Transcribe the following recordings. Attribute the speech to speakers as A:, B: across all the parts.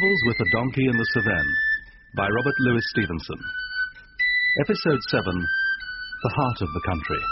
A: Travels with a Donkey in the Cevennes by Robert Louis Stevenson. Episode 7, The Heart of the Country.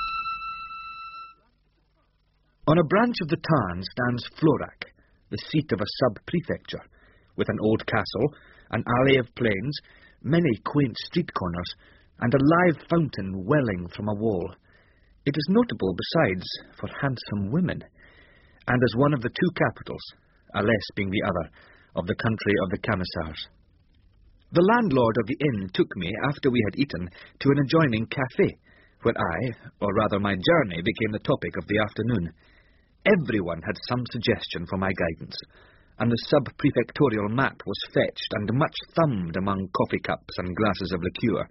B: On a branch of the Tarn stands Florac, the seat of a sub-prefecture, with an old castle, an alley of plains, many quaint street corners, and a live fountain welling from a wall. It is notable, besides, for handsome women, and as one of the two capitals, Alès being the other, of the country of the Camisards. The landlord of the inn took me, after we had eaten, to an adjoining café, where I, or rather my journey, became the topic of the afternoon. Everyone had some suggestion for my guidance, and the sub-prefectorial map was fetched and much thumbed among coffee cups and glasses of liqueur.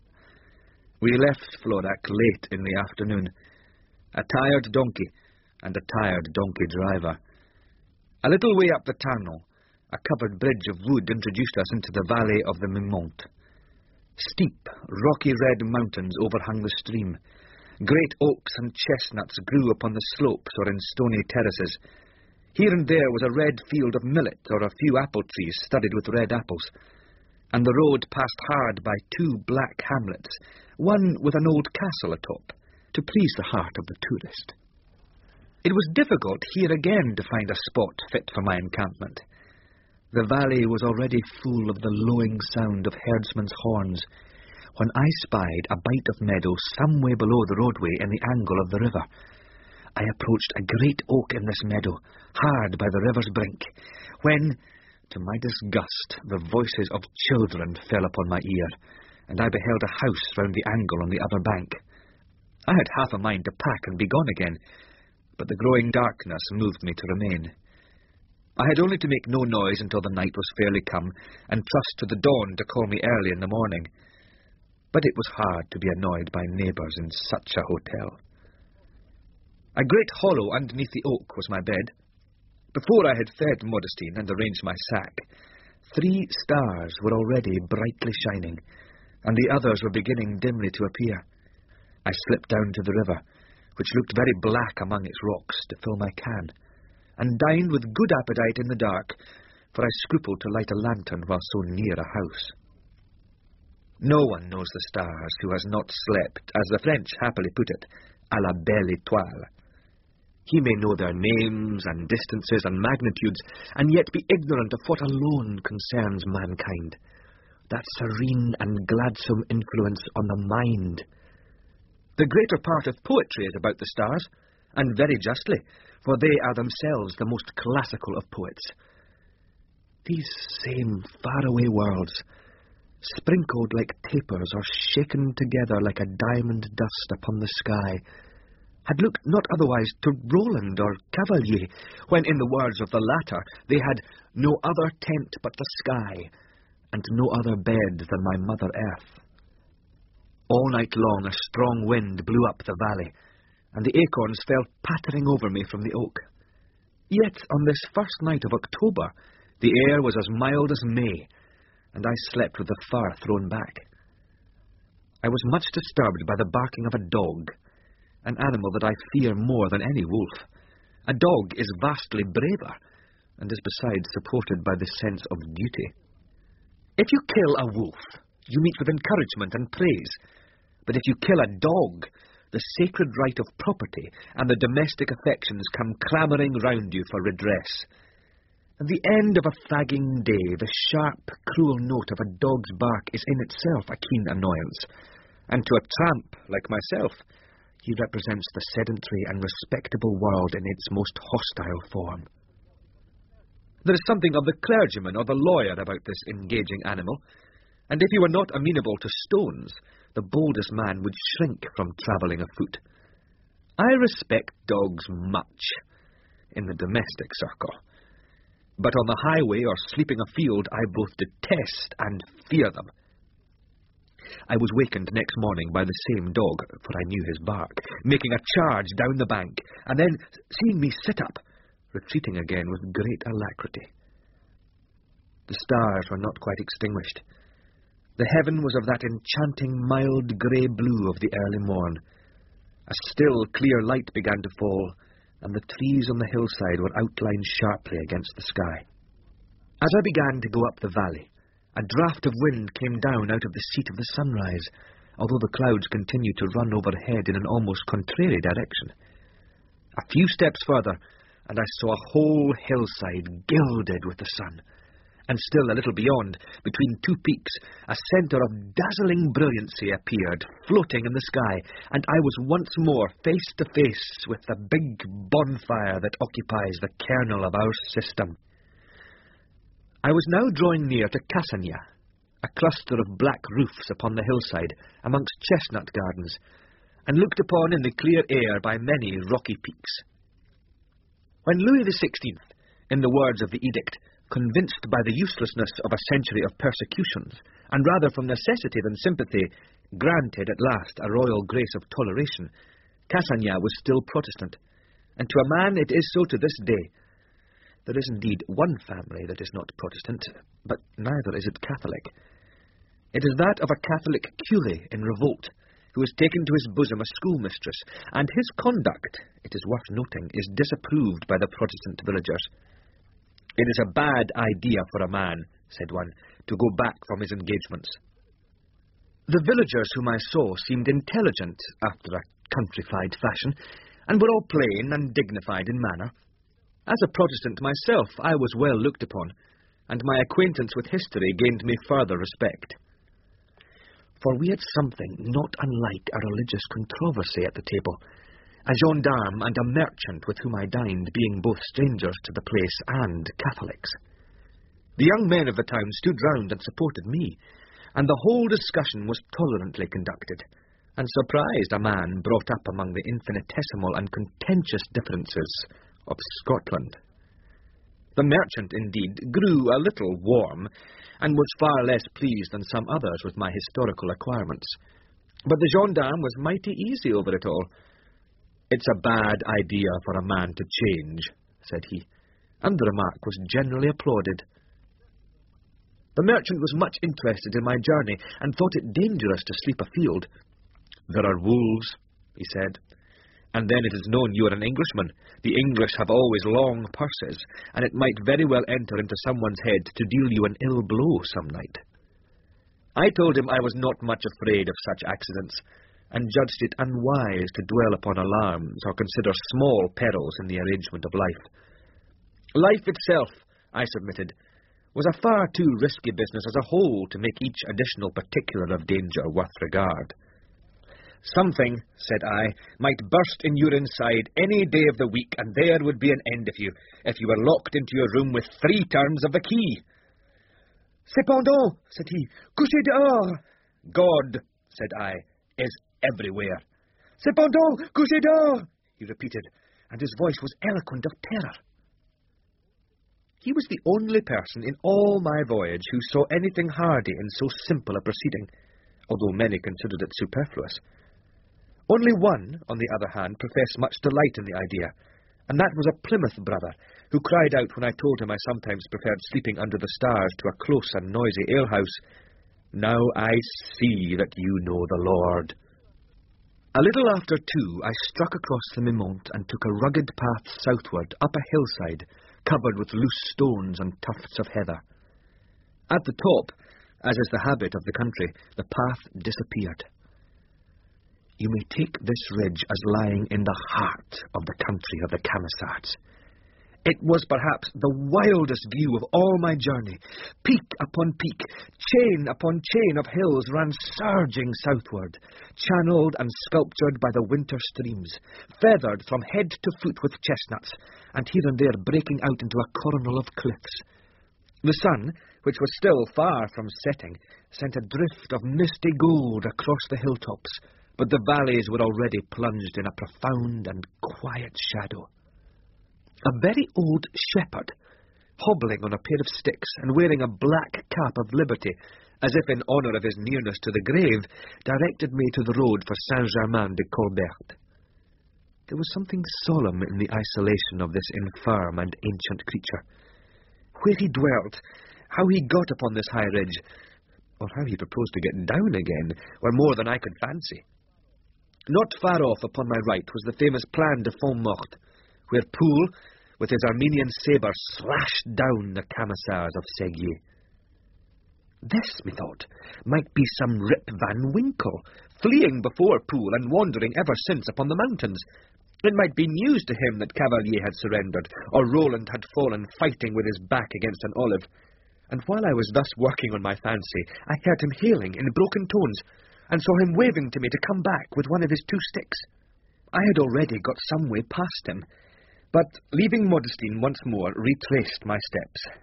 B: We left Florac late in the afternoon, a tired donkey and a tired donkey driver. A little way up the Tarnon, a covered bridge of wood introduced us into the valley of the Mimonte. Steep, rocky red mountains overhung the stream. Great oaks and chestnuts grew upon the slopes or in stony terraces. Here and there was a red field of millet or a few apple trees studded with red apples, and the road passed hard by two black hamlets, one with an old castle atop, to please the heart of the tourist. It was difficult here again to find a spot fit for my encampment. The valley was already full of the lowing sound of herdsmen's horns, when I spied a bight of meadow some way below the roadway in the angle of the river. I approached a great oak in this meadow, hard by the river's brink, when, to my disgust, the voices of children fell upon my ear, and I beheld a house round the angle on the other bank. I had half a mind to pack and be gone again, but the growing darkness moved me to remain. I had only to make no noise until the night was fairly come, and trust to the dawn to call me early in the morning. But it was hard to be annoyed by neighbours in such a hotel. A great hollow underneath the oak was my bed. Before I had fed Modestine and arranged my sack, 3 stars were already brightly shining, and the others were beginning dimly to appear. I slipped down to the river, which looked very black among its rocks, to fill my can, and dined with good appetite in the dark, for I scrupled to light a lantern while so near a house. No one knows the stars who has not slept, as the French happily put it, à la belle étoile. He may know their names and distances and magnitudes, and yet be ignorant of what alone concerns mankind, that serene and gladsome influence on the mind. The greater part of poetry is about the stars, and very justly, for they are themselves the most classical of poets. These same faraway worlds, sprinkled like tapers or shaken together like a diamond dust upon the sky, had looked not otherwise to Roland or Cavalier, when, in the words of the latter, they had no other tent but the sky, and no other bed than my mother earth. All night long a strong wind blew up the valley, and the acorns fell pattering over me from the oak. Yet on this first night of October the air was as mild as May, and I slept with the fur thrown back. I was much disturbed by the barking of a dog, an animal that I fear more than any wolf. A dog is vastly braver, and is besides supported by the sense of duty. If you kill a wolf, you meet with encouragement and praise, but if you kill a dog, the sacred right of property and the domestic affections come clamouring round you for redress. At the end of a fagging day, the sharp, cruel note of a dog's bark is in itself a keen annoyance, and to a tramp like myself, he represents the sedentary and respectable world in its most hostile form. There is something of the clergyman or the lawyer about this engaging animal, and if he were not amenable to stones, the boldest man would shrink from travelling afoot. I respect dogs much in the domestic circle, but on the highway or sleeping afield I both detest and fear them. I was wakened next morning by the same dog, for I knew his bark, making a charge down the bank, and then, seeing me sit up, retreating again with great alacrity. The stars were not quite extinguished. The heaven was of that enchanting mild grey blue of the early morn. A still, clear light began to fall, and the trees on the hillside were outlined sharply against the sky. As I began to go up the valley, a draught of wind came down out of the seat of the sunrise, although the clouds continued to run overhead in an almost contrary direction. A few steps further, and I saw a whole hillside gilded with the sun, and still a little beyond, between two peaks, a centre of dazzling brilliancy appeared, floating in the sky, and I was once more face to face with the big bonfire that occupies the kernel of our system. I was now drawing near to Cassagna, a cluster of black roofs upon the hillside, amongst chestnut gardens, and looked upon in the clear air by many rocky peaks. When Louis XVI, in the words of the edict, convinced by the uselessness of a century of persecutions, and rather from necessity than sympathy, granted at last a royal grace of toleration, Cassagna was still Protestant, and to a man it is so to this day. There is indeed one family that is not Protestant, but neither is it Catholic. It is that of a Catholic curé in revolt, who has taken to his bosom a schoolmistress, and his conduct, it is worth noting, is disapproved by the Protestant villagers. "It is a bad idea for a man," said one, "to go back from his engagements." The villagers whom I saw seemed intelligent after a countrified fashion, and were all plain and dignified in manner. As a Protestant myself, I was well looked upon, and my acquaintance with history gained me further respect. For we had something not unlike a religious controversy at the table, a gendarme and a merchant with whom I dined being both strangers to the place and Catholics. The young men of the town stood round and supported me, and the whole discussion was tolerantly conducted, and surprised a man brought up among the infinitesimal and contentious differences of Scotland. The merchant, indeed, grew a little warm, and was far less pleased than some others with my historical acquirements. But the gendarme was mighty easy over it all. "It's a bad idea for a man to change," said he, and the remark was generally applauded. The merchant was much interested in my journey, and thought it dangerous to sleep afield. "There are wolves," he said, "and then it is known you are an Englishman. The English have always long purses, and it might very well enter into someone's head to deal you an ill blow some night." I told him I was not much afraid of such accidents, and judged it unwise to dwell upon alarms or consider small perils in the arrangement of life. Life itself, I submitted, was a far too risky business as a whole to make each additional particular of danger worth regard. "Something," said I, "might burst in your inside any day of the week, and there would be an end of you, if you were locked into your room with 3 turns of the key." "Cependant," said he, "couchez dehors." "God," said I, "is everywhere." "Cependant, couchez dehors," he repeated, and his voice was eloquent of terror. He was the only person in all my voyage who saw anything hardy in so simple a proceeding, although many considered it superfluous. Only one, on the other hand, professed much delight in the idea, and that was a Plymouth brother, who cried out when I told him I sometimes preferred sleeping under the stars to a close and noisy alehouse, "Now I see that you know the Lord." A little after 2, I struck across the Mimont and took a rugged path southward up a hillside, covered with loose stones and tufts of heather. At the top, as is the habit of the country, the path disappeared. You may take this ridge as lying in the heart of the country of the Camisards. It was perhaps the wildest view of all my journey. Peak upon peak, chain upon chain of hills ran surging southward, channeled and sculptured by the winter streams, feathered from head to foot with chestnuts, and here and there breaking out into a coronal of cliffs. The sun, which was still far from setting, sent a drift of misty gold across the hilltops, but the valleys were already plunged in a profound and quiet shadow. A very old shepherd, hobbling on a pair of sticks and wearing a black cap of liberty, as if in honour of his nearness to the grave, directed me to the road for Saint-Germain-de-Colbert. There was something solemn in the isolation of this infirm and ancient creature. Where he dwelt, how he got upon this high ridge, or how he proposed to get down again, were more than I could fancy. Not far off upon my right was the famous Plan de Fontmort, where Poole, with his Armenian sabre slashed down the camisards of Seguier. This, methought, might be some Rip Van Winkle, fleeing before Poole and wandering ever since upon the mountains. It might be news to him that Cavalier had surrendered, or Roland had fallen fighting with his back against an olive. And while I was thus working on my fancy, I heard him hailing in broken tones, and saw him waving to me to come back with one of his 2 sticks. I had already got some way past him, but, leaving Modestine once more, retraced my steps.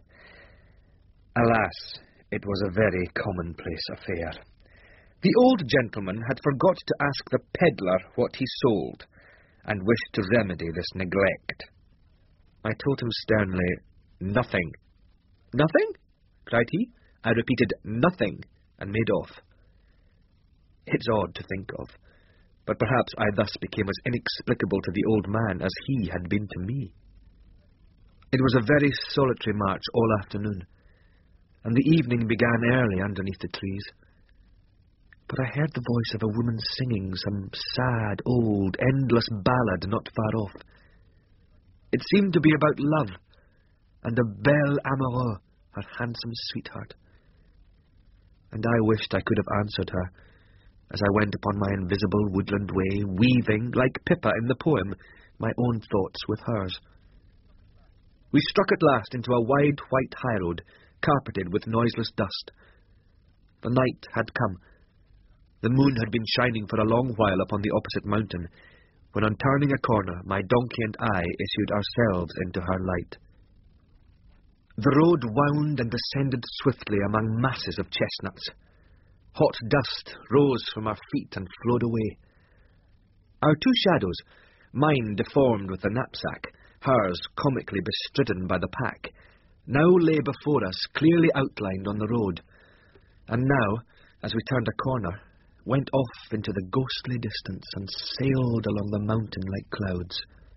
B: Alas, it was a very commonplace affair. The old gentleman had forgot to ask the pedlar what he sold, and wished to remedy this neglect. I told him sternly, "Nothing." "Nothing?" cried he. I repeated, "Nothing," and made off. It's odd to think of, but perhaps I thus became as inexplicable to the old man as he had been to me. It was a very solitary march all afternoon, and the evening began early underneath the trees. But I heard the voice of a woman singing some sad, old, endless ballad not far off. It seemed to be about love, and the belle amoureux, her handsome sweetheart. And I wished I could have answered her, as I went upon my invisible woodland way, weaving, like Pippa in the poem, my own thoughts with hers. We struck at last into a wide white highroad, carpeted with noiseless dust. The night had come. The moon had been shining for a long while upon the opposite mountain, when on turning a corner my donkey and I issued ourselves into her light. The road wound and descended swiftly among masses of chestnuts. Hot dust rose from our feet and flowed away. Our 2 shadows, mine deformed with the knapsack, hers comically bestridden by the pack, now lay before us clearly outlined on the road, and now, as we turned a corner, went off into the ghostly distance and sailed along the mountain like clouds.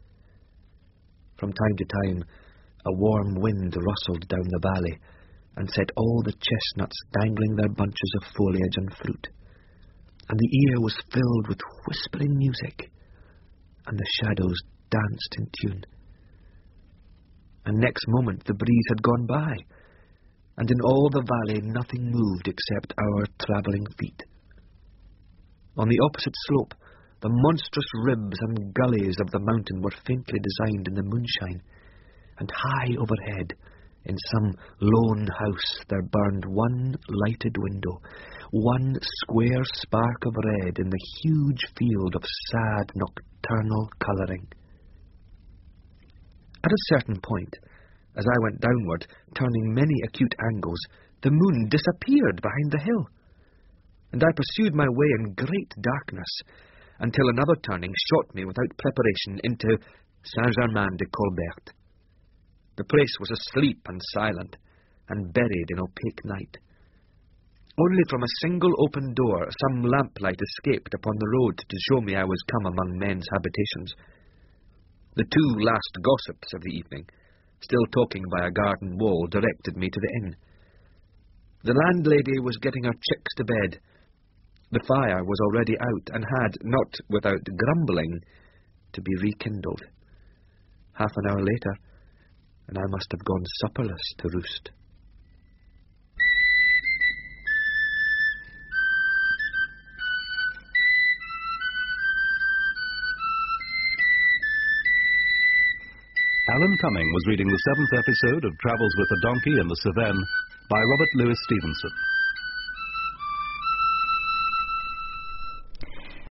B: From time to time, a warm wind rustled down the valley, and set all the chestnuts dangling their bunches of foliage and fruit, and the ear was filled with whispering music, and the shadows danced in tune. And next moment the breeze had gone by, and in all the valley nothing moved except our travelling feet. On the opposite slope, the monstrous ribs and gullies of the mountain were faintly designed in the moonshine, and high overhead, in some lone house, there burned one lighted window, one square spark of red in the huge field of sad nocturnal colouring. At a certain point, as I went downward, turning many acute angles, the moon disappeared behind the hill, and I pursued my way in great darkness, until another turning shot me without preparation into Saint-Germain-de-Colbert. The place was asleep and silent, and buried in opaque night. Only from a single open door some lamplight escaped upon the road to show me I was come among men's habitations. The 2 last gossips of the evening, still talking by a garden wall, directed me to the inn. The landlady was getting her chicks to bed. The fire was already out, and had, not without grumbling, to be rekindled. Half an hour later, and I must have gone supperless to roost.
A: Alan Cumming was reading the 7th episode of Travels with a Donkey in the Cevennes by Robert Louis Stevenson.